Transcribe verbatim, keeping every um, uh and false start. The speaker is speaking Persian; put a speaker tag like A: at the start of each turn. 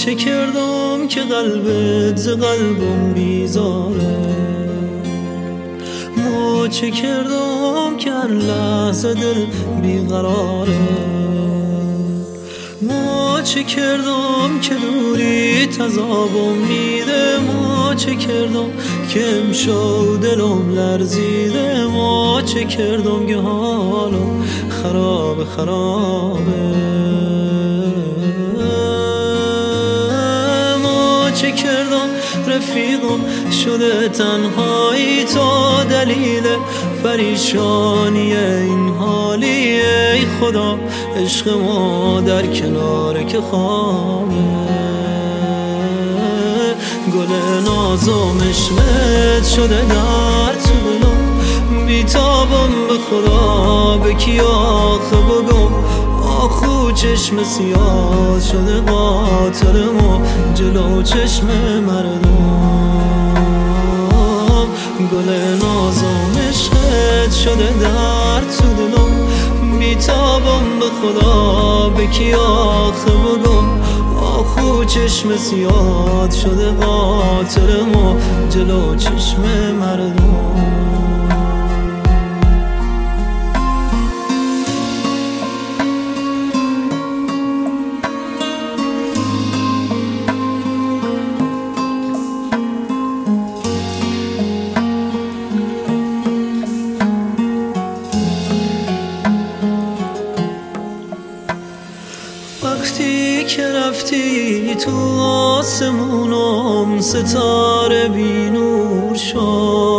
A: چه کردم که قلبت ز قلبم بیزاره، ما چه کردم که هر لحظه دل بیقراره، ما چه کردم که دوری تذابم میده، ما چه کردم که امشو دلم لرزیده، ما چه کردم که حالم خراب خرابه، ما چه کردم رفیقم شده تنهایی تا دلیل پریشانی این حالی، ای خدا عشق ما در کنار که خوابه، گل نازم عشقت شده در تو دلم، بیتابم به خدا به کی آخه بگم، آخو چشم سیاه شده قاتل ما جلو چشم مردم، گل نازم عشقت شده در تو دلم، بیتابم به خدا به کی آخه بگم، آخو چشم سیاه شده قاتل ما جلو چشم مردم. وقتی که رفتی تو آسمونم ستاره بی نور شد،